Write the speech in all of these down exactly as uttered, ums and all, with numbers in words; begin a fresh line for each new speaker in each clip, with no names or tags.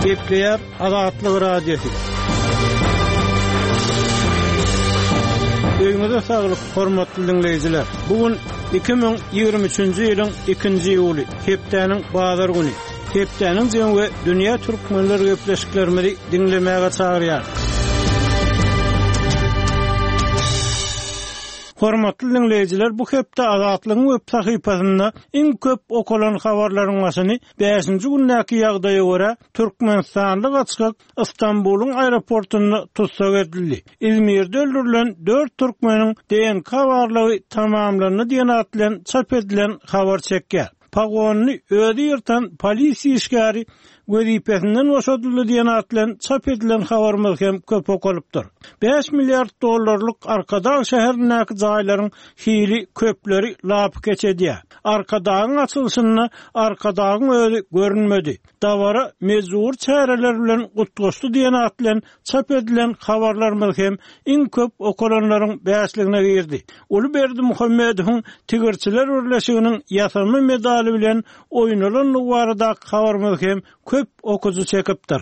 Gepleyer Azatlyk radiosu. Öňüňizde saglyk, hormatly dinleýijiler. Bugun iki bin ýygrimi üçinji ýylyň ikinji ýuly, hepdeniň bazar güni. Hepdeniň jemgy dünýä türkmenler gepleşiklerini dinlemäge çagyrýar. Hormatly dinleýijiler, bu hepde Azatlygyň web sahypasynda iň köp okulan habarlaryň başyny beşinji günnäki ýagdaýa görä Türkmenistanlyk açyk Istanbulyň aeroportunda tutsak edildi. İzmirde öldürülen dört türkmeniň D N K barlygy tamamlanyny diýen atlan çap edilen habar çekýär. Pagonyny özi ýyrtan polisiýa işgäri wezipesinden boşadyldy diýen atlan çap edilen habarymyz hem köp okulypdyr. beş milliard dollarlyk Arkadaň şäherindäki jaýlaryň hili köpleri lap geçedi. Arkadaň açylyşyny Arkadaň özi görünmedi. Dawara mezur çäreler bilen gutgoşdy diýen atlan çap edilen habarlarymyz hem iň köp okulanlaryň bäşligine girdi. Ulyberdi Muhammedowyň Tigirçiler Birleşiginiň ýasama medali bilen oýnanan barada habarymyz hem köp okuzu çekipdir.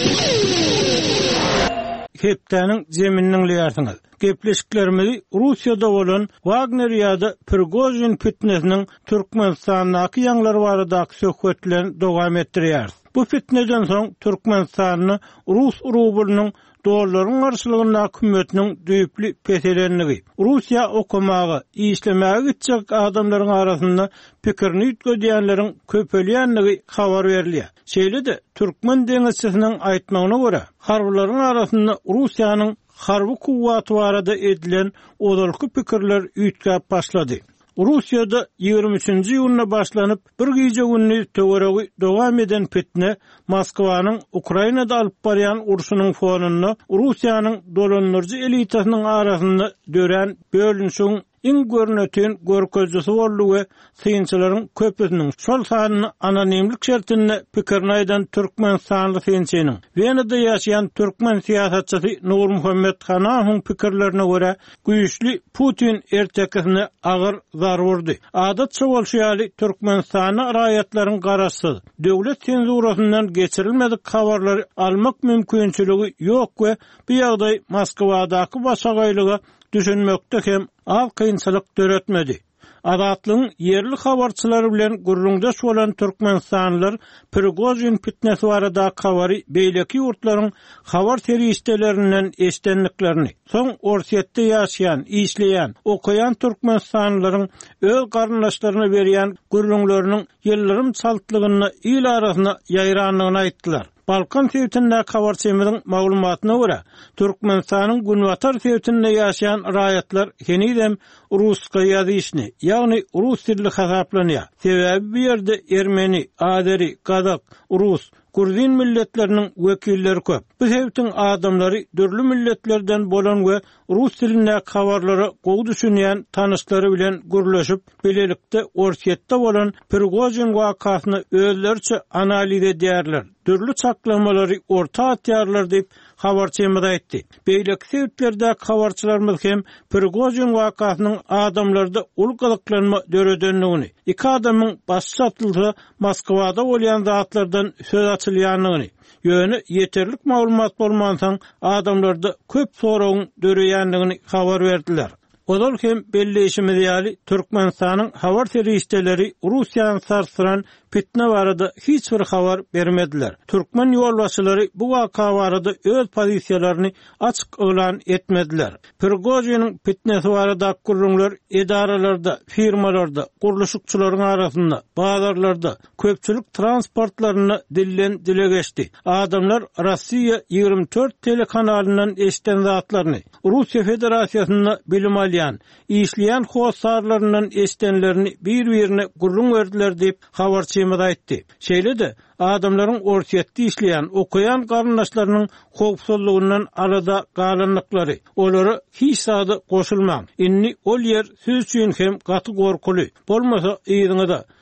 Hepdeniň zemininiň liýarsyňyz. Gepleşiklerimizi Russiýada bolan Wagner ýa-da Prigozhin fitnesiniň Türkmenistanyň ýanglary baradaky söhbetlerini dowam etdirýär. Bu fitneden soň Türkmenistanyň Rus rublynyň dollaryň garşylygynda hökümetiniň düýpli peselenligi, Russiýa okumagy, işlemäge gitjek adamlaryň arasynda pikirini ýetgediýänleriň köpelýänligi habar berilýär. Şeýle-de Türkmen deňizçisiniň aýtmagyna görä, harbylaryň arasynda Russiýanyň harby kuwwaty barada edilen odalky pikirler ýetgäp başlady. Russiýada ýygrimi üçinji ýylyna başlanyp bir gije günni töweregi dowam eden fitne Moskwanyň Ukrainada alyp barýan urşunyň fonunda Russiýanyň dolanlarjy elitasynyň arasynda dören bölünşiň iň görneten görkezlisi boldy we synçylaryň köpüsiniň şol sanyny anonimlik şertinde pikirini aýdan Türkmenistanly synçynyň Wenada ýaşaýan türkmen siýasatçysy Nur Muhammed Hanawyň pikirlerine görä güýçli Putin ertekini agyr zar wurdy. Adatça bolşýaly Türkmenistanyň raýatlaryň garaşsyz, döwlet senzurasyndan geçirilmedik habarlary almak mümkinçiligi ýok we bu ýagdaý Moskwadaky başagaýlyga düşünmekde hem az kynçylyk döretmedi. Azatlygyň yerli habarçylary bilen gurrundaş bolan türkmenistanlylar Prigozhin fitnesi barada habary beýleki ýurtlaryň habar terýişdelerinden eşdenliklerini, soň Orsiýetde ýaşaýan, işleýän, okuyan türkmenistanlylaryň öz garyndaşlaryna berýän gurrunlarynyň ýyllarym çaltlygyny il arasyna ýaýranlygyny aýtdylar. Balkan sewtindäki habarçymyzyň maglumatyna görä, Türkmenistanyň Günwatar sewtinde ýaşaýan raýatlar henidem ruska ýazyşny, ýagny rus dilli hasaplanýar. Sebäbi bu ýerde ermeni, azeri, kazak, rus, Kurdin milletlerinin vekilleri köp. Bu hewtin adamlary dürli milletlerden bolan we rus dilinde habarlary gowy düşünýän tanışlary bilen gürleşip, bilelikde Orsiýetde bolan Prigozhin wakasyny özleriçe analiz edýärler. Dürli çaklamalary orta atýarlar diýip habarçymyz aýtdy. Beýleki sebäplerde habarçylarymyz hem Prigozhin wakasynyň adamlarda ulgylyklanma döredenligini, iki adamyň başy atyldy Moskwada bolýan zatlardan söz açylýanlygyny, ýöne ýeterlik maglumat bolmansaň adamlarda köp soragyň döreýänligini habar berdiler. Odal hem belleşimiz ýaly Türkmenistanyň habar terýişdeleri Russiýany sarsıran fitne barada hiç bir habar bermediler. Türkmen ýolbaşçylary bu waka barada öz pozisiýalaryny açyk elan etmediler. Prigozhinyň fitnesi barada gurrunlar edaralarda, firmalarda, guruluşçylaryň arasynda, bazarlarda, köpçülik transportlaryny dillen dile geçdi. Adamlar Rossiýa ýygrimi dört telekanalyndan eşden zatlaryny, Russiýa Federasiýasyna bilim alýan, işleýän howsarlaryndan eşdenlerini bir-birine gurrun berdiler diýip habarçymyz aýtdy. Şeýle-de adamlaryň Orsiýetde işleýän, okuyan garyndaşlarynyň howpsuzlygyndan arada galanlyklary, olary hiç sady goşulmaň. Inni ol ýer siz üçin hem gaty gorkuly. Bolmasa ýygyňyza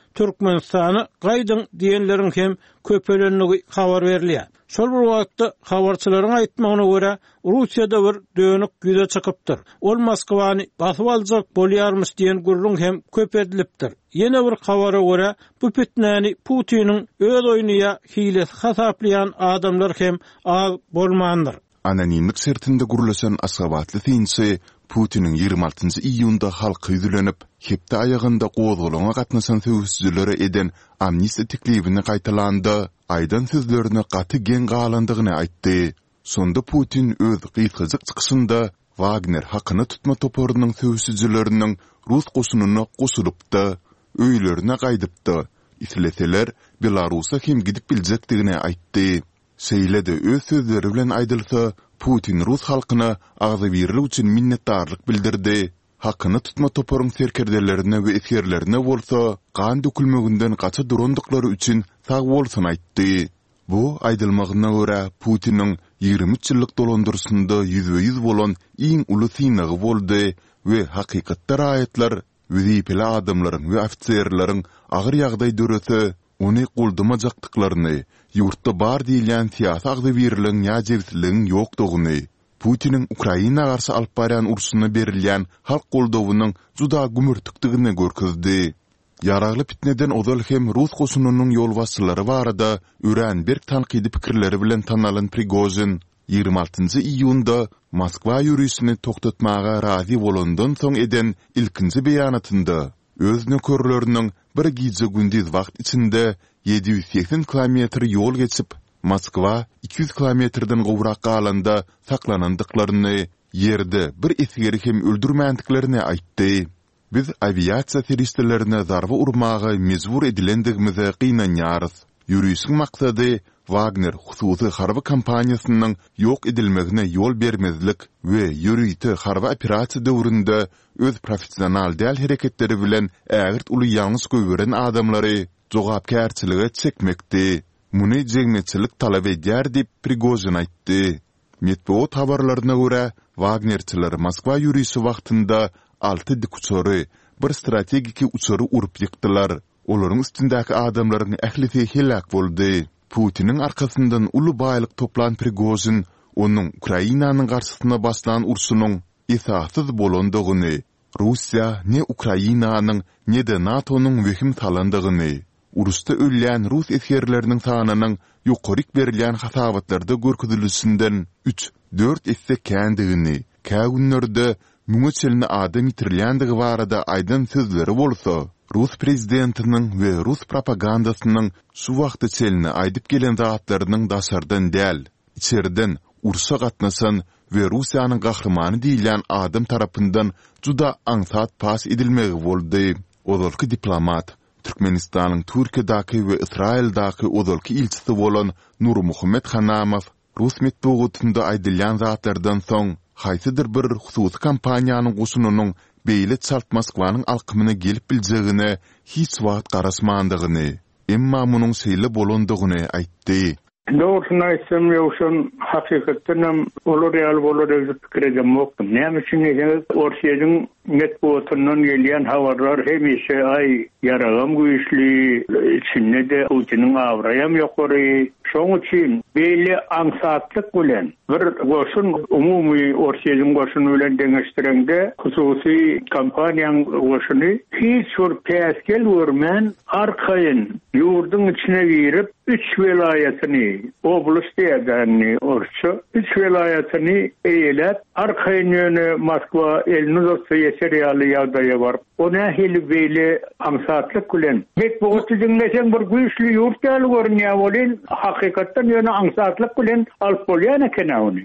Türkmenistany gaýdyň diýenleriň hem köpelenligi habar berilýär. Şol bir wagtda habarçylaryň aýtmagyna görä Russiýada bir dönük güýde çykypdyr. Ol Moskwany basyp aljak bolýarmyş diýen gurrun hem köpedilipdir. Ýene bir habara görä bu pitnäni Putiniň öz oýnuya hilesi hasaplayan adamlar hem az bolmandyr.
Anonimlik sertinde gurulasan asabatly tinçi Putiniň ýygrima altynjy iýunda halky ýüzlenip, hepde aýagynda gowdgulaňa gatnaşan söwüsçülere eden amnistiýa teklibini gaýtalandy. Aýdan sözlerini gaty gen galandygyny aýtdy. Sonda Putin öz gysgazyk çykysynda Wagner hakyny tutma toporunyň söwüsçüleriniň Rus goşunyna goşulypdy, öýlerine gaýdypdy. Isleseler Belarusa hem gidip biljekdigini aýtdy. Seýlede öz sözleri bilen aýdylsa, Putin Rus halkyna agzy berili üçin minnetdarlyk bildirdi. Hakyny tutma toporuň serkerdelerine we eskerlerine bolsa, gan dökülmeginden gaça durandyklary üçin sag bolsun aýtdy. Bu aýdylmagyna görä Putiniň ýygrimi üç ýyllyk dolandyrysynda ýüzde ýüz bolan iň uly synagy boldy we hakykatda raýatlar wezipeli adamlaryň we ofitserleriň agyr ýagdaý döresi ony guldamajakdyklaryny, ýurtda bar diýilen siýasy agdy berilen ýajewsizligiň ýokdugyny, Putiniň Ukraina garşy alyp baran urşuna berilýän halk goldawynyň juda gümürtükdigini görkezdi. Yaragly pitneden odal hem Rus goşunynyň ýolbaşçylary barada Ürenberg tanqidi pikirleri bilen tanalan Prigozhin ýygrima altynjy iýunda Moskwa ýürüsini toktatmaga razy bolandan soň eden ilkinji beýanatynda öz nökerleriniň bir gije gündüz wagt içinde ýedi ýüz seksen kilometr ýol geçip Moskwa iki yüz kilometrden gowrak alanda saklanandyklaryny, ýerde bir esgeri hem öldürmäntiklerini aýtdy. Biz aviasiya terroristlerine zarba urmaga mezbur edilendigimize gynanýarys. Ýürüsüň maksady Wagner hususy harby kampaniýasynyň ýok edilmegine ýol bermezlik we ýürüýte harby operasiýa döwründe öz professional däl hereketleri bilen ägirt uly ýalňyş göwüren adamlary jogapkärçilige çekmekdi. Muny jeňmeçilik talap edýär diýip Prigozhin aýtdy. Medeniýet habarlaryna görä Wagnerçiler Moskwa ýürüýüşi wagtynda altı dik uçory, bir strategiki uçory urup ýykdylar. Olaryň üstündäki adamlaryň ählisi helak boldy. Putiniň arkasyndan uly baýlyk toplan Prigozhin onuň Ukrainanyň garşysyna başlan urşunyň esasyz bolandygyny, Russiýa ne Ukrainanyň ne de NATO'nyň wehim salandygyny, urusda ölýän Rus eskerleriniň sanynyň ýokaryk berilýän hasabatlarda görkezilýändinden üç dört esse kändigini, kägünlerde müňe çelini adam ýitirilýändigi barada aýdan sözleri bolsa, Rus prezidentiniň we Rus propagandasynyň şu wagtda çelini aýdyp gelen zatlarynyň daşardan däl, içeriden urşa gatnaşan we Russiýanyň gahrymany diýilen adam tarapyndan juda aňsat pas edilmegi boldy. Odolky diplomat Türkmenistanyň Türkiýedaky we Israeldaky odolky ilçisi bolan Nurmuhammed Hanamow Rus medeniýetinde aýdylýan zatlardan soň haýsydyr bir hususy kampaniýanyň goşunynyň beýle çalt Moskwanyň alkymyna gelip biljegine hiç wagt garaşmandygyny, emma munyň seýle bolandygyny aýtdy.
Doğrusunu aýtsam, ýokşan hakykatdan hem olar ýaly bolar diýip pikir edemokdum. Näme üçin eger Orsiýanyň medeniýetiniň gelýän habarlar hemişe ay yaragam güýçli, içinde de Putiniň awraýam ýokary. Şoň üçin beýle aňsatlyk bilen bir goşun umumy Orsiýanyň goşuny bilen deňeşdirende hususy kampaniýaň goşuny hiç bir päskel görmän arkaýyn ýurdyň içine girip üç welaýatyny oblast diýerni orçu üç welaýatyny eýlep arkaýyn ýöne Moskwa elini uzatsa ýeter ýaly ýagdaýa bar. Ona hili beýle aňsatlyk bilen hek bu otuzundan bir güýçli ýurt ýaly görünýär bolýan, hakykatdan ýöne aňsatlyk bilen alyp bolýan eken ony.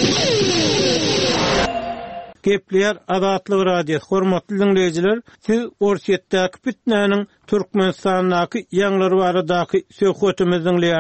Gepler Adatlyk radio hormatly dinleyijiler, siz Orsiýetdäki pitnäniň Türkmenistanyň ýaňlary baradaky söhbetimizi dinleýärsiňiz.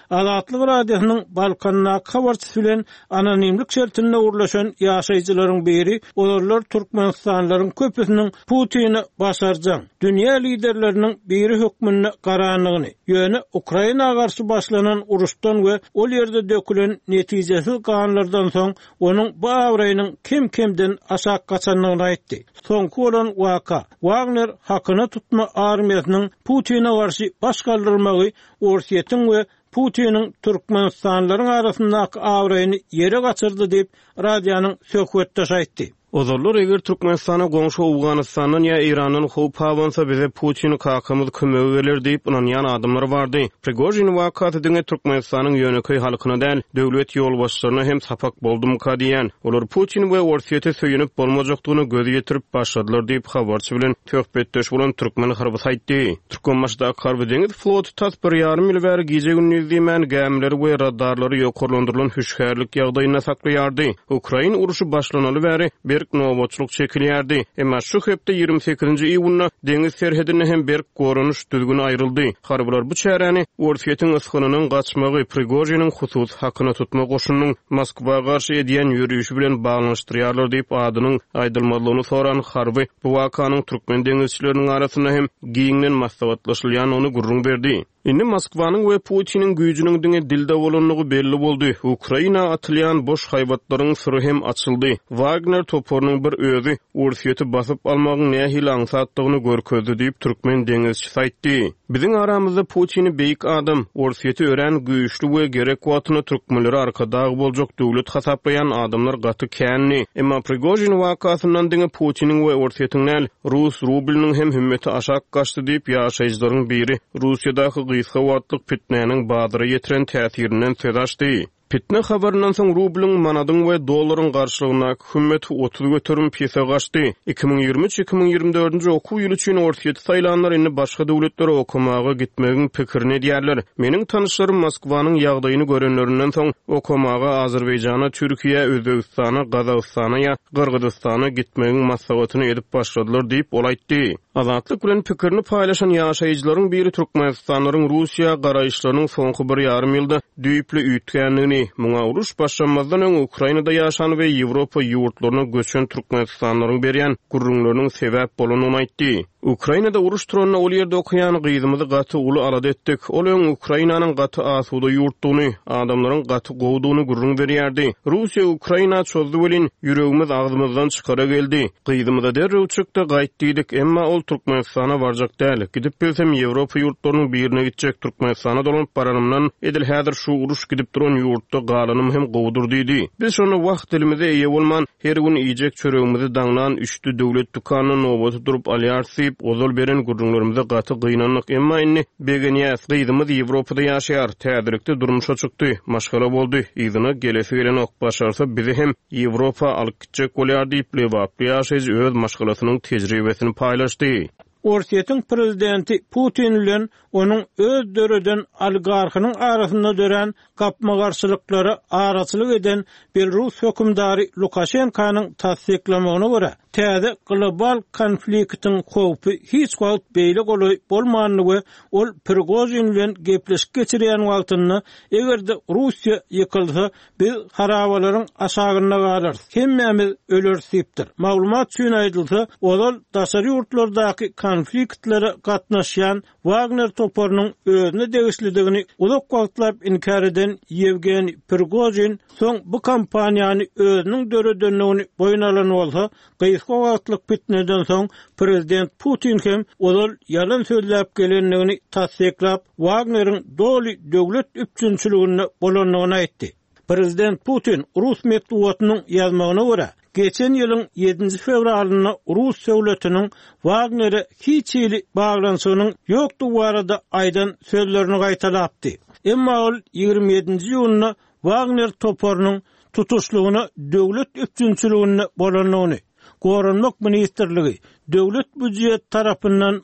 Azatlyk radiosynyň Balkanna habarçysy bilen anonimlik şertinde urlaşan ýaşaýjylaryň biri olar Türkmenistanlaryň köpüsiniň Putin'i başarjaň dünýä liderleriniň biri hökmüne garanlygyny ýöne Ukraina garşy başlanan uruşdan we ol ýerde dökülen netijesiz ganlardan soň onuň bu awraýynyň kim-kimden aşak gaçanlygyny aýtdy. Soňky bolan waka Wagner hakyny tutma armiýasynyň Putin'e garşy baş galdyrmagy Orsiýetiň we Putin'in Türkmenistanlaryň arasyndaky awraýyny ýere gaçyrdy diýip radionyň söhbetdeş aýtdy. Ozorlar eger Türkmenistana goňşy Awganystandan ýa Iranyň howp hawansa bize Putin kakymyz kömegi gelir diýip inanýan adamlar bardy. Prigozhin wakaty diňe Türkmenistanyň ýöneköy halkyna däl, döwlet ýolbaşçylaryna hem sapak boldum ka diýen. Olar Putin we Orsiýete söýünip bolmajakdygyny gözi ýetirip başladylar diýip habarçy bilen töhbetdeş bolan türkmen harby aýtdy. Türkmenmaşda harby deňiz flot tas bir ýarym ýyl bäri gije gündüz diýmen gemleri we radarlary ýokurlandyrylan hüşgärlik ýagdaýyna saklaýardy. Ukraina uruşy başlanaly bäri bir nowaçlyk çekilýärdi. Emma şu hepde ýygrimi sekizinji iýunda deňiz serhedine hem bir gorunuş düzgün aýryldy. Harbylar bu çäräni Orsiýetiň yskynynyň gaçmagy Prigozhinin husus hakyna tutma goşunynyň Moskwa garşy edýän ýürüýüşi bilen baglanşdyrýarlar diýip adynyň aýdylmalygyny soran harby bu wakanyň türkmen deňizçileriniň arasynda hem giňden maslahatlaşylýan ony gurrun berdi. Indi Moskwanyň we Putiniň güýjüniň diňe dilde bolanlygy belli boldy. Ukraina atylýan boş haýbatlaryň syry hem açyldy. Wagner toporunyň bir özi Orsiýeti basyp almagyň nähili aňsatdygyny görkezdi diýip türkmen deňizçi aýtdy. Biziň aramyzda Putini beýik adam, Orsiýeti ören güýçli we gerek wagtyny türkmenleri arkadagy boljak döwlet hasaplayan adamlar gaty känni. Emma Prigozhin wakasyndan diňe Putiniň we Orsiýetiň Rus rubliniň hem hümmeti aşak gaçdy diýip ýaşaýjylaryň biri Russiýadaky gysga wagtlyk fitnäniň badyra ýetiren täsirinden söz açdy. Fitne habarından soň rublun, manadyň we dollaryň garşylygyna hökümet otuz götürüm piyasa gaçdy. iki bin ýygrimi üç iki bin ýygrimi dördünji okuw ýyly üçin Orsiýet saýlanlar indi başga döwletlere okumaga gitmegiň pikirini diýerler. Meniň tanışlarym Moskwanyň ýagdaýyny görenlerinden soň okumaga Azerbaýjana, Türkiýe, Özbegistana, Gazagystana ýa Gyrgyzstana gitmegiň maslahatyny edip başladylar diýip ol aýtdy. Azatlyk bilen pikirini paýlaşan ýaşaýjylaryň biri Türkmenistanlaryň Russiýa garaýşlarynyň soňky bir ýarym ýylda düýpli üýtgänligini, muňa uruş başlanmazdan öň Ukrainada ýaşan we Ýewropa ýurtlaryna göçen Türkmenistanlaryň berýän gurrunlarynyň sebäp bolanyny aýtdy. Ukrainada uruş turanna ol ýerde okuyan gyzymyzy gaty uly alad etdik. Ol öň Ukrainanyň gaty asuda ýurtdugyny, adamlaryň gaty gowdugyny gurrun berýärdi. Russiýa Ukraina çözdi welin ýüregimiz agzymyzdan çykara geldi. Gyzymyza derrew çykdy, gaýtdyk, emma ol Türkmenistana barjak däl. Gidip bilsem Ýewropa ýurtlarynyň birine gitjek, Türkmenistana dolanyp baranymdan edil häzir şu uruş gidip duran ýurtda galanym hem gowdur diýdi. Biz şonu wagt dilimize eýe bolman her gün iýjek çöregimizi daňlan üçlü döwlet dukanyny nowaty durup alýarsyp ozal beren gurrunlarymyza gaty gynanlyk, emma inni begenýäs gyzymyz Ýewropada ýaşaýar, täzirikde durmuşa çykdy, maşgala boldy. Ýygyna gelesi gelen ok başarsa bizi hem Ýewropa alyp gitjek bolýar diýip Lewap ýaşaýjy öz maşgalasynyň tejribesini paýlaşdy. Orsiýetiň prezidenti Putin bilen onuň öz döreden oligarhynyň arasynda dören gapma garşylyklary araçylyk eden Belarus hökümdary Lukashenkanyň tasdiklamagyna görä täze global konfliktiň howpy hiç wagt beýle goly bolmanyny we ol Prigozhin bilen gepleşip geçirýän wagtyny egerde Russiýa ýykylsa biz harabalaryň aşagyna galar, hemmämiz ölersipdir. Maglumat üçin aýdylsa, olal daşary ýurtlardaky konfliktlere gatnaşýan Wagner toporunyň özüne degişlidigini uzak wagtlap inkar eden Yevgeni Prigozhin soň bu kampaniýany özüniň döredönligini boýuna alan bolsa, gysga wagtlyk fitneden soň prezident Putin hem olal ýalan sözläp gelenligini tasdiklap Wagneryň doly döwlet üpçünçiligine bolanlygyny aýtdy. Prezident Putin Rus medeniýetiniň ýazmagyna görä geçen ýylyň ýedinji fevralyna Rus döwletiniň Wagner'e hiç ýyly baglanşygynyň ýokdugy barada aýdan sözlerini gaýtalapdy. Emma ol ýygrimi ýedinji ýylyna Wagner toporunyň tutuşlugyny döwlet üpçünçiligine bolanlygyny, Gorunmak Ministrligi döwlet büdjet tarapyndan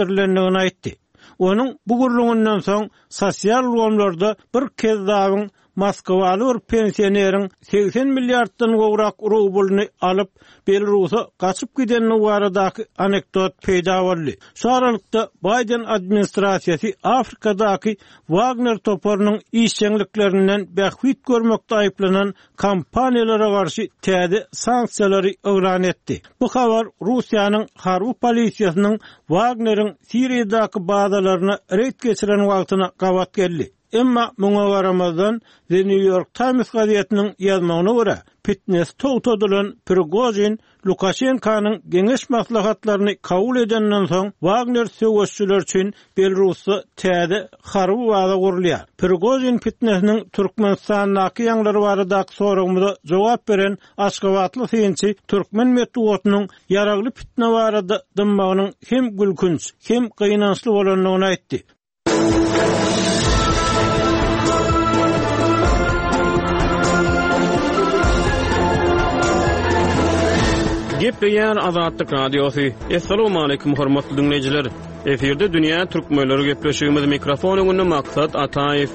maliýeleşdirilendigini aýtdy. Onuň bu gurrundan soň sosial ýollarda bir kez dagyn Moskwaly bir pensionerin seksen milliarddan gowrak rublyny alyp Belarusa gaçyp gidenini baradaky anekdot peýda boldy. Şu aralykda Biden administrasiýasy Afrikadaky Wagner toparynyň işçiliklerinden bähwit görmekde aýplanan kompaniýalara garşy täze sanksiýalary elan etdi. Bu habar Russiýanyň harby polisiýasynyň Wagner'in Siriýadaky bazalaryna reýd geçiren wagtyna gabat geldi. Emma muňa garamazdan The New York Times gazetiniň ýazmagyna görä, fitness togtadylan Prigozhin Lukashenkanyň geňeş maslahatlaryny kabul edenden soň Wagner söwüşçüler üçin Belarusda täze harby baza gurulýar. Prigozhin fitnessiniň Türkmenistanyň ýanglary baradaky soragymyza jogap beren Aşgabatly synçy Türkmen medeniýetiniň yaragly fitne barada dymmagynyň hem gülkünç hem gynançly bolanyny aýtdy. Gepleyen Azatlyk Radiosu. Assalamu alaykum hormatly dinleyijiler. Eferde dünýä türkmenleri gepleşigimiz mikrofon öňünde maksat Ataýew.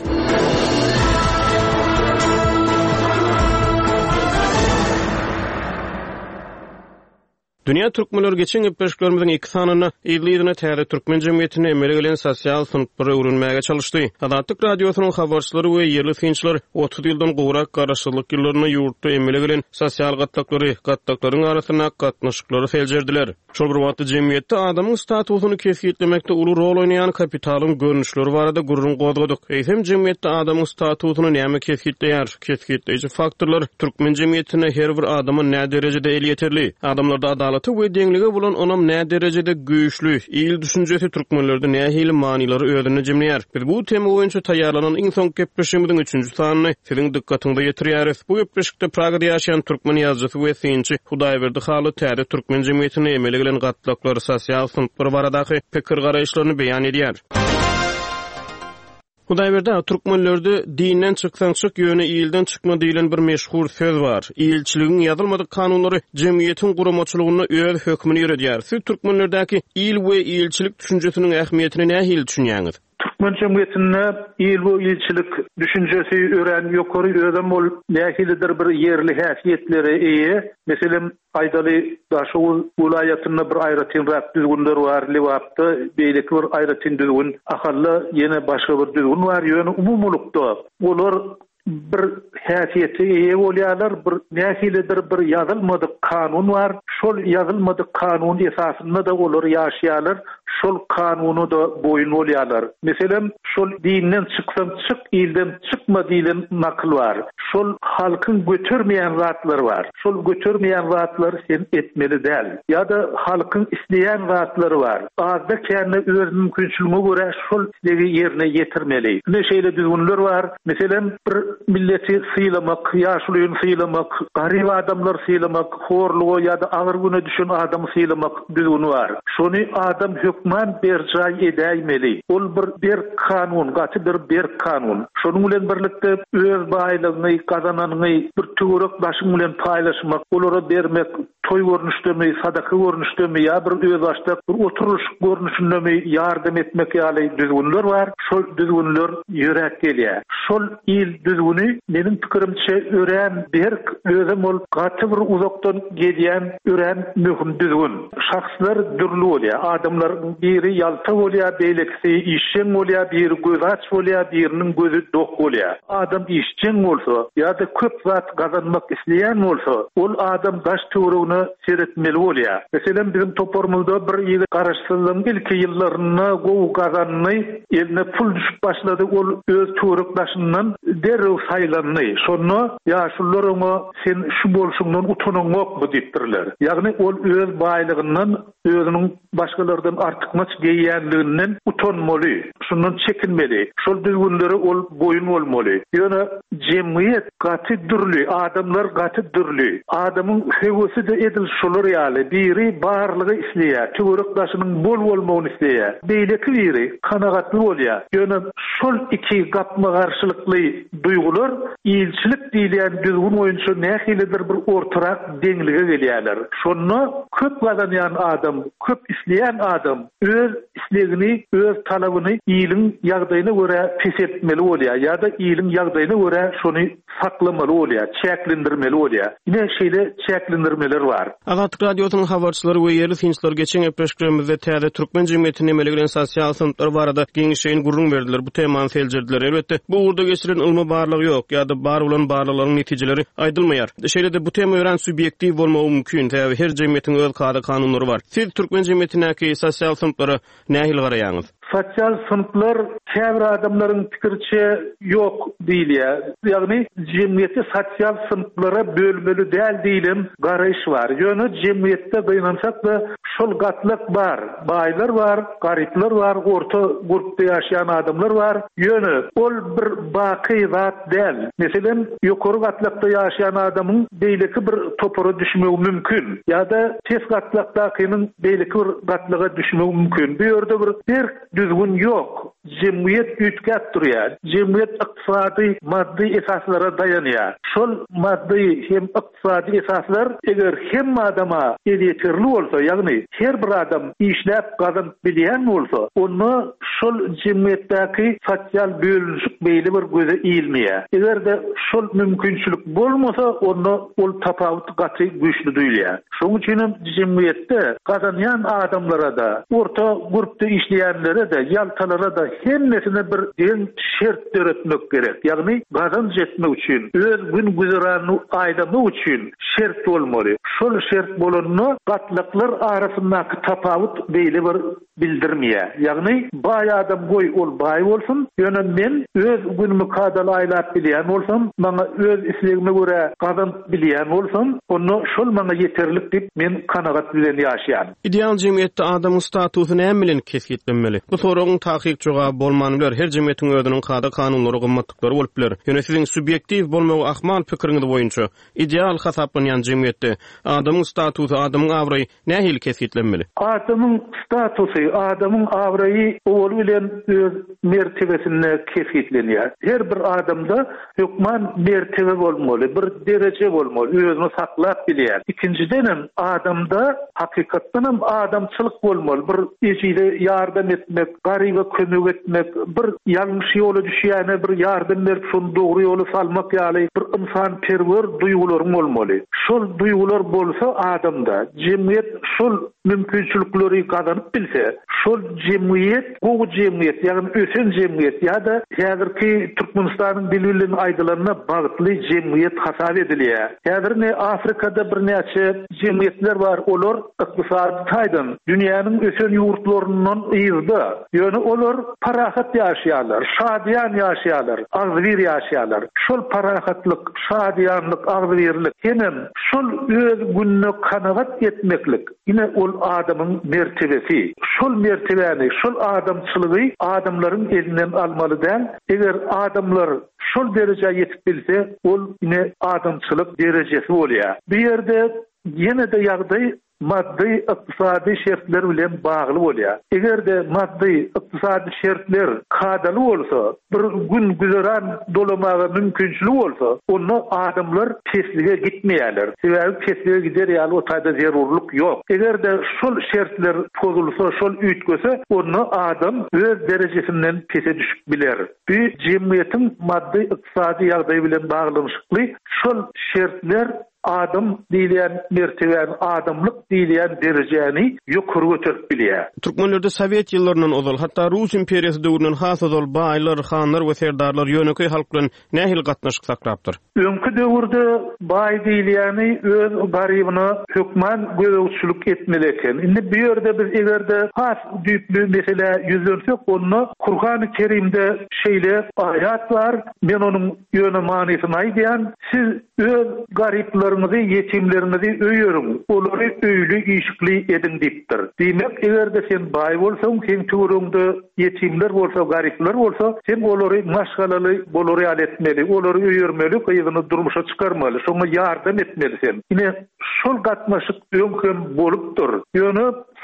Dünya Türkmenleri geçen gepleşiklerimizin iki sanyny ýyllygyna täze türkmen jemgyýetine emele gelen sosial synplara öwrünmäge çalışdy. Azatlyk radiosynyň habarçylary we ýerli synçylar otuz ýyldan gowrak garaşylyk ýyllaryna ýurtda emele gelen sosial gatnaşyklary, gatnaşyklaryň arasyna gatnaşyklary seljerdiler. Şol bir wagtda jemgyýetde adamyň statusyny kesgitlemekde uly rol oýnaýan kapitalyň görnüşleri barada gurrun gozgadyk. Eýsem jemgyýetde adamyň statusyny näme kesgitleýär? Kesgitleýici faktorlar türkmen jemgyýetine her bir adama näme derejede el ýeterli? Adamlarda adalet we deňligi bolan onam näme derejede güýçlü, ýyl düşünjesi türkmenlerde näme hili manylary öýdüne jemleýär. Biz bu tema boýunça taýýarlanan iň soňky gepleşigimiziň üçünji sanyny siziň dikkatiňizde ýetirýäris. Bu gepleşikde Pragada ýaşaýan türkmen ýazgysy we synçy Hudaýberdi haly täze türkmen jemgyýetine emele gelen gatnaşyklary sosial synplar baradaky pikir garaýşlaryny beýan edýär. Hudaýberde türkmenlerde dinden çyksaň çyk ýöne ýyldan çykma diýilen bir meşhur söz bar. Ýylçylygyň ýazylmadyk kanunlary jemgyýetiň guramaçylygyna öz hökmüni ýöredýär. Siz türkmenlerdäki ýyl we ýylçylyk düşünjesiniň ähmiýetini nähili düşünýäňiz?
Türkmen jemgyýetinde ýyl we ýylçylyk düşünjesi ören ýokary ödem bol nähilidir bir ýerli häsiýetleri eýe. Meselem Aýdaly Daşow welaýatyna bir aýratyn rak düzgünler bar, Liwapda beýleki bir aýratyn düzgün, ahalla ýene başga bir düzgün bar. Ýöne umumlukda olar bir häsiýeti eýe bolýarlar, bir nähilidir bir ýazylmadyk kanun bar. Şol ýazylmadyk kanun esasynda da olar ýaşaýarlar. Şol kanuny da boyun bolýarlar. Meselem şol dinden çyksaň çyk, ýyldan çykma diýilen nakl bar. Şol halkyň götürmeýän zatlar bar. Şol götürmeýän zatlar sen etmeli däl. Ýa-da halkyň isleýän zatlary bar. Azda kärne öz mümkinçiligi görä şol isleýi ýerine ýetirmeli. Neşeýle düzgünler bar. Meselem bir milleti sylamak, ýaşulyny sylamak, garyb adamlar sylamak, horlugy ýa-da agyr güne düşen adam sylamak düzgüni bar. Şonu adam hükman berjay edäýmeli. Ol bir bir kanun, gaty bir bir kanun. Şonuň bilen birlikde öz baýlygyny, kazananyny bir töwerek başyň bilen paýlaşmak, olara bermek, toy görnüşdemi, sadaka görnüşdemi ýa bir öz başda bir oturuş görnüşdemi ýardam etmek ýaly düzgünler bar. Şol düzgünler ýörek gelýär. Şol ýyl düzgüni meniň pikirimçe ören bir özüm ol gaty bir uzakdan gelýän ören möhüm düzgün. Şahslar dürli bolýar, adamlar biri ýalta bolýar, beýlekisi işçiň bolýar, biri gözaç bolýar, biriniň gözü dok bolýar. Adam işçiň bolsa, ýa-da köp zat gazanmak isleýän bolsa, ol adam daş töweregine seretmeli bolýar. Meselem bizim topormuzda bir ýyl garaşsyzlygyň ilki ýyllaryna gowy gazanny, eline pul düşüp başlady, ol öz töwerekdaşyndan derrew saýlandy. Şonu ýaşullaryňa sen şu bolşundan utanmak bu diýipdirler. Ýagny ol öz baýlygyndan özüniň başgalardan artykmaç geýýänliginden utanmaly, şundan çekinmeli. Şol düzgünleri ol boyun bolmaly. Ýöne jemgyýet gaty dürli, adamlar gaty dürli. Adamyň hewesi de edil şolar ýaly. Biri barlygy isleýär, töwerekdaşynyň bol bolmagyny isleýär. Beýleki biri kanagatly bolýar. Ýöne şol iki gapma garşylykly duygular iyilçilik diýilen düzgün oýunçy nähilidir bir ortarak deňlige gelýärler. Şonu köp gadanýan adam, köp isleýän adam öz islegini, öz talabyny iyiliň ýagdaýyna görä pesetmeli bolýar ýa-da iyiliň ýagdaýyna görä şonu saklamaly bolýar, çäklendirmeli bolýar. Ine şeýle çäklendirmeler bar.
Azatlyk radiosynyň habarçylary we ýerli finçler geçen epreşgramyzda täze türkmen jemgyýetine melegilen sosial sınıflar barada geňişeýin gurrun berdiler. Bu temany seljerdiler. Elbetde bu urda geçiren ılmy barlygy ýok ýa-da bar bolan barlyklaryň netijeleri aýdylmaýar. Şeýle-de bu tema ören subýektiw bolmagy mümkin. Täze her jemgyýetiň öz kady kanunlary bar. Siz türkmen jemgyýetine sosial sınıflara nähil garaýaňyz?
Sosyal sınıflar käbir adamlaryň pikirçe ýok diýilýär. Ýagny jemgyýetde sosyal sınıflara bölmeli däl diýilen garaýş bar. Ýöne jemgyýetde beýnansak da şol gatlyk bar. Baýlar bar, garyplar bar, orta grupda ýaşaýan adamlar bar. Ýöne ol bir baky zat däl. Meselen ýokary gatlykda ýaşaýan adamyň beýleki bir topara düşmegi mümkin. Ýa-da tes gatlykdakynyň beýleki bir gatlyga düşmegi mümkin. Bu ýerde bir bir düzgün ýok. Jemgyýet ütgät durýar. Jemgyýet ykdysady, maddi esaslara dayanýar. Şol maddi hem ykdysady esaslar eger hem adama ýetirli bolsa, ýagny her bir adam işläp gazan bilýän bolsa, onu şol jemgyýetdäki sosial bölünşik beýle bir göze iýilmeýär. Eger de şol mümkinçilik bolmasa, onu ol tapawut gaty güýçli duýulýar. Şoň üçin jemgyýetde gazanýan adamlara da, orta grupda işleýänlere de, ýaltalara da hemmesine bir deň şert öğretmek gerek. Ýagny gazan jetmek üçin, öz gün güzeranyny aýdamak üçin şert bolmaly. Şol şert bolanyny gatlyklar arasyndaky tapawut beýle bir bildirmeýär. Ýagny baý adam goý ol baý bolsun, ýöne men öz günümi kadal aýlap bilýän bolsam, maňa öz islegime görä gazan bilýän bolsam, onu şol maňa ýeterlik dip men kanagat bilen ýaşaýan.
Ideal jemgyýetde adamyň statusyny näme bilen kesgitlenmeli? Bu soragyň takyk jogap bolmany biler her jemgyýetiň özüniň kada kanunlary gymmatlyklary bolup biler. Ýöne siziň subýektiw bolmagy ahmal pikiriňiz boýunça ideal hasaplanýan jemgyýetde adamyň statusy, adamyň awraý nähili kesgitlenmeli?
Adamyň statusy, adamyň awraý ol bilen öz mertebesine kesgitlenýär. Her bir adamda hökman mertebe bolmaly, bir derece bolmaly, özüni saklap bilýär. İkinciden adamda hakykatdan hem adamçylyk bolmaly, bir eşide ýardam etmek, garyba kömek etmek, bir ýalňyş ýola düşýäne bir ýardam berip şonu dogry ýola salmak ýaly bir insan perwer duýgularyň bolmaly. Şol duýgular bolsa adamda jemgyýet şol mümkinçilikleri gazanyp bilse, şol jemgyýet, gowy jemgyýet, ýagny ösen jemgyýet ýa-da häzirki Türkmenistanyň dili bilen aýdylanyna bagtly jemgyýet hasap edilýär. Häzir ne Afrikada bir näçe jemgyýetler bar, olar ykdysady taýdan dünýäniň ösen ýurtlaryndan ýyzda. Ýöne olar parahat ýaşaýarlar, şadyan ýaşaýarlar, agzwir ýaşaýarlar. Şol parahatlyk, şadyanlyk, agzwirlik hemen şol öz gününe kanagat etmeklik. Ine ol adamyň mertebesi. Şol mertebäni, şol adamçylygy adamlaryň elinden almaly däl. Eger adamlar şol derejeye ýetip bilse, ol ine adamçylyk derejesi bolýar. Bu ýerde ýene de ýagdaý maddi ykdysady şertler bilen bagly bolýar. Eger de maddi ykdysady şertler kadaly bolsa, bir gün güzeran dolamagy mümkinçilik bolsa, onu adamlar teslige gitmeýärler. Sebäbi teslige gider ýaly o taýda zerurluk ýok. Eger de şol şertler pozulsa, şol üýtgese, onu adam öz derecesinden pese düşüp biler. Bu jemgyýetiň maddi ykdysady ýagdaýy bilen baglanyşykly şol şertler adam diýilen mertebäni, adamlyk diýilen derejäni ýokary götürip bilýär.
Türkmenlerde Sowet ýyllaryndan ozal, hatda Rus imperiýasy döwründen has ozal baýlar, hanlar we serdarlar ýöneköy halk bilen nähili gatnaşyk saklapdyr.
Öňkü döwürde baý diýilýäni öz garybyny hökman göwçülük etmeli eken. Indi bu ýerde biz egerde has düýpli mesele ýüzlensek, onu Kur'an-ı Kerimde şeýle aýat bar. Men onuň ýöne manysyny aýdýan, siz öz garyplarynızy, ýetimlerinizi öýüriň, olary öýlü işikli edin diýipdir. Diýmek, egerde sen baý bolsaň, sen töwerüňde ýetimler bolsa, garyplar bolsa, sen olary maşgalaly bolary aletmeli, olary öýürmeli, gyýyny durmuşa çykarmaly, şoňa ýardam etmeli sen. Ine şol gatnaşyk öňkem bolupdyr. Ýöne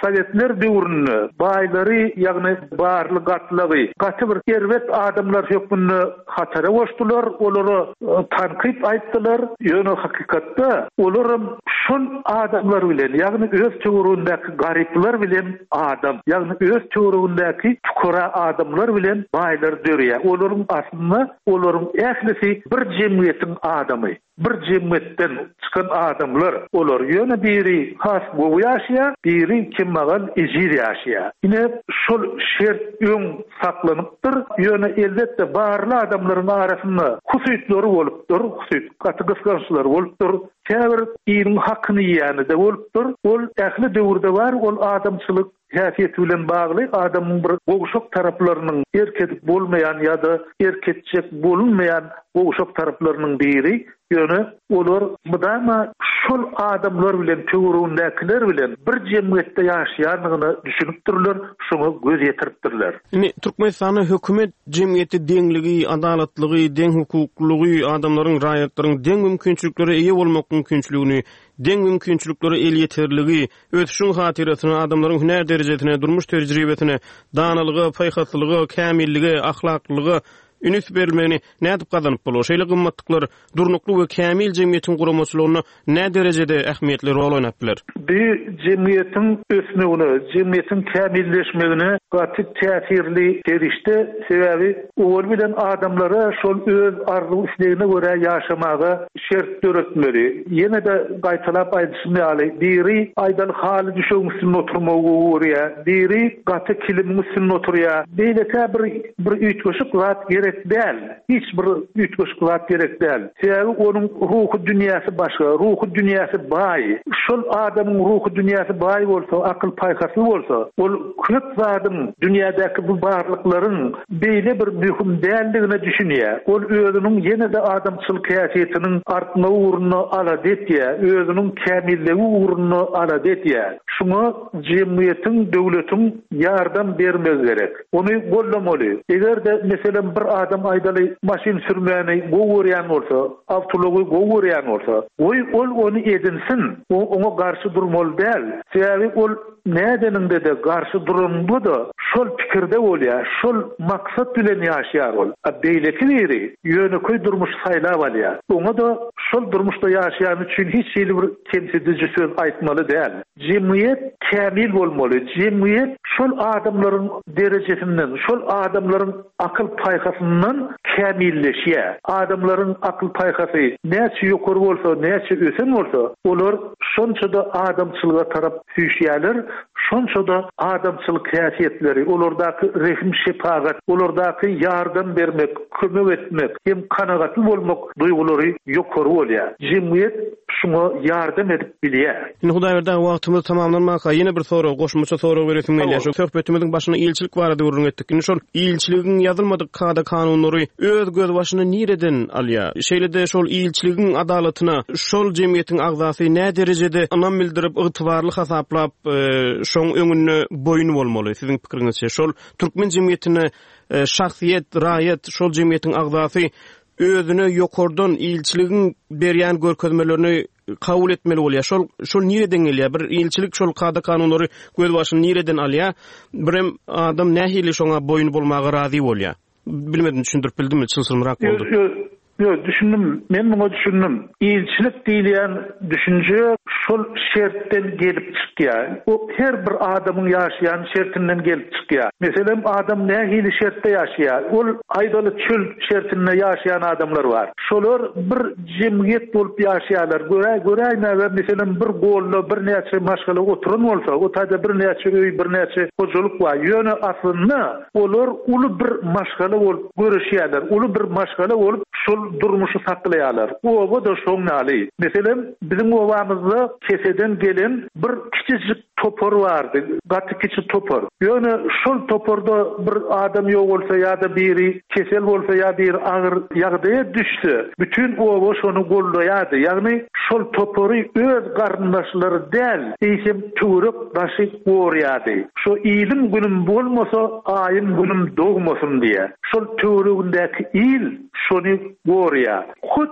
Sovetler döwründe baýlary ýagny barly gatlygy gaty bir serwet adamlar hökmünde hatara goşdular, olary tanqid aýtdylar. Ýöne hakykatda olaram şol adamlar bilen, ýagny öz töwründäki garyplar bilen adam, ýagny öz töwründäki fukara adamlar bilen baýlar dörýär. Olaryň aslynda olaryň ählisi bir jemgyýetiň adamy. Bir jemgyýetden çykan adamlar, olar ýöne biri has gowy ýaşaýar, biri kimmagal ejir ýaşaýar. Ine şol şert öň saklanypdyr. Ýöne elbetde barly adamlaryň arasynda husyýetlери bolupdyr, husyýet gaty gysgançylary bolupdyr. Käbir ýylyň hakyny ýany da bolupdyr. Ol ähli döwürde bar, ol adamçylyk häsiýeti bilen bagly adamyň bir gowşak taraplarynyň erkedik bolmaýan ýa-da erketjek bolunmaýan gowşak taraplarynyň biri. Ýöne olar mudama şol adamlar bilen töwründäkiler bilen bir jemgyýetde ýaşaýanyny düşünipdirler, şoňa göz ýetiripdirler.
Ine Türkmenistany hökümet jemgyýeti deňligi, adalatlygy, deň hukuklugy, adamlaryň raýatlaryň deň mümkinçilikleri eýe bolmak mümkinçiligini, deň mümkinçilikleri el ýeterligi, ötüşüň hatyrasyna, adamlaryň hünär derejesine, durmuş tejribesine, danalygy, paýhatlygy, kämilligi, ahlaklygy ünis berilmegini nädip gazanyp bolar? Şeýle gymmatlyklary durnukly we kämil jemgyýetiň guramaçylygyna nä derejede ähmiýetli rol oýnapdylar?
Bir jemgyýetiň ösmegine, jemgyýetiň kämilleşmegine gaty täsirli derişde sebäbi ol bilen adamlara şol öz arzuw islegine görä ýaşamaga şert döretmeli. Ýene de gaýtalap aýdyşmy ýaly, biri aýdal haly düşüň üstünde oturmagy görýär, biri gaty kilim üstünde oturýar. Beýleke bir bir üýtgeşik zat gerek däl. Hiç bir üýtgeşik zat gerek däl. Sebäbi onuň ruhy dünýäsi başga, ruhy dünýäsi baý. Şol adamyň ruhy dünýäsi baý bolsa, akyl paýhasy bolsa, ol köp zadyň dünýädäki bu barlyklaryň beýle bir mühim däldigine düşünýär. Ol özüniň ýene de adamçylyk häsiýetiniň artma uğruna alad etýär, özüniň kämilligi uğruna alad etýär. Şuňa jemgyýetiň, döwletiň ýardam bermegi gerek. Ony gollamaly. Egerde meselem bir adam aýdaly maşyn sürmäni gowurýan bolsa, awtology gowurýan bolsa, oý ol ony edinsin, o oňa garşy durmaly däl. Sebäbi ol nädeninde de garşy durumdy da şol pikirde bolýar, şol maksat bilen ýaşaýar ol. A beýleki biri ýöneköy durmuş saýlap alýar. Oňa da şol durmuşda ýaşaýan üçin hiç şeýle bir kemsedici söz aýtmaly däl. Jemgyýet kämil bolmaly. Jemgyýet şol adamlaryň derejesinden, şol adamlaryň akyl paýhasyndan kämilleşýär. Adamlaryň akyl paýhasy näçe ýokary bolsa, näçe ösen bolsa, olar şonça da adamçylyga tarap süýşýärler. Şonça da adamçylyk häsiýetleri, olardaky rehim şepagat, olardaky ýardam bermek, kömek etmek, hem kanagatly bolmak duýgulary ýokary bolýar. Jemgyýet şuňa ýardam edip bilýär.
Ine Hudaý berdi, wagtymyz tamamlanmaka ýene bir soraw, goşmaça soraw beresim gelýär. Şu söhbetimiziň başyna ilçilik barada gurrun etdik. Ine şol ilçiligiň ýazylmadyk kada kanunlary öz göz başyna nireden alýar? Şeýle-de şol ilçiligiň adalatyna şol jemgyýetiň agzasy nä derejede anam bildirip ygtybarly hasaplap şoň öňünde boyun bolmaly? Siziň pikiriňizçe şol türkmen jemgyýetine şahsiýet, raýat şol jemgyýetiň agzasy özüne ýokardan ilçiligiň berýän görkezmelerini kabul etmeli bolýar. Şol şol nireden gelýär? Bir ilçilik şol kada kanunlary göz başyny nireden alýar? Birem adam nähili şoňa boyun bolmagy razy bolýar? Bilmedim, düşündirip bildimmi? Çylsyrmyrak boldy.
Yo, düşündüm. Men muňa düşündüm. İlçilik diýilen düşünje şol şertden gelip çykýar. O her bir adamyň ýaşaýan şertinden gelip çykýar. Meselem adam nähili şertde ýaşaýar? Ol aýdaly çöl şertinde ýaşaýan adamlar bar. Şolar bir jemgyýet bolup ýaşaýarlar. Göre göräýme we meselem bir golla bir näçe maşgala oturan bolsa, o taýda bir näçe öý, bir näçe hojalyk bar. Ýöne aslynda olar uly bir maşgala bolup görüşýärler. Uly bir maşgala bolup şol durmuşy saklaýarlar. O da şoňnaly. Meselem bizim owamyzda keseden gelen bir kiçik topor bardy. Gaty kiçik topor. Ýöne şol toporda bir adam ýok bolsa ýa-da biri kesel bolsa ýa bir agyr ýagdaýa düşse, bütün owa şonu gollaýardy. Ýagny şol topory öz garyndaşlary däl, eýsem türüp başy gorýardy. Şo ilim günüm bolmasa, aýym günüm dogmasyn diýe. Şol türündäki il şonu gorýar. Hut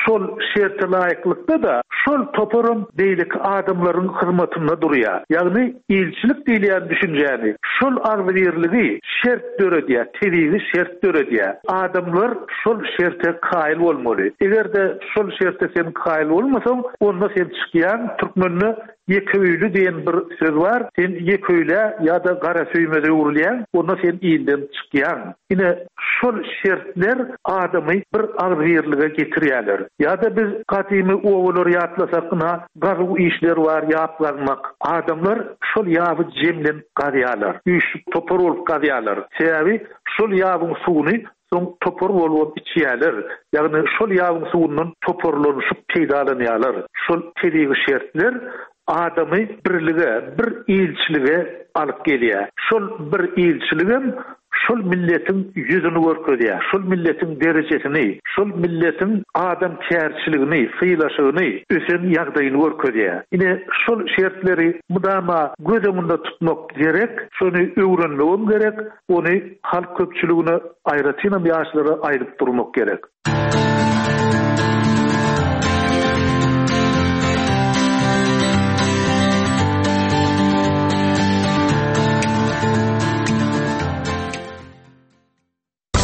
şol şerte laýyklykda da şol toporun beýlik adamlaryň hyzmatynda durýar. Ýagny ilçilik diýilýän düşünjäni şol agzyrlygy şert dörediýär, tedigi şert dörediýär. Adamlar şol şerte kaýyl bolmaly. Egerde şol şerte sen kaýyl bolmasaň, onda sen çykýan türkmenni yeköýlü diýen bir söz bar. Sen yeköýle ýa-da gara süýmede urulýan, onda sen iýinden çykýan. Ine şol şertler adamy bir agzyrlyga getirýärler. Ýa-da biz gatymy owalar ýatlasakyna gazy işler bar ýaplanmak. Adamlar şol ýaby jemlen garýarlar. Üýşüp topor bolup garýarlar. Sebäbi şol ýabyň suwuny soň topor bolup içýärler. Ýagny şol ýabyň suwundan toporlanyşyp peýdalanýarlar. Şol tedigi şertler adamy birlige, bir ilçilige alyp gelýär. Şol bir ilçiligem şol milletin yüzünü görkezýär. Şol milletin derejesini, şol milletin adam kärçiligini, syýlaşygyny, ösen ýagdaýyny görkezýär. Ine şol şertleri mudama göz öňünde tutmak gerek, şonu öwrenmek gerek, ony halk köpçüligine aýratynam ýaşlara aýryp durmak gerek.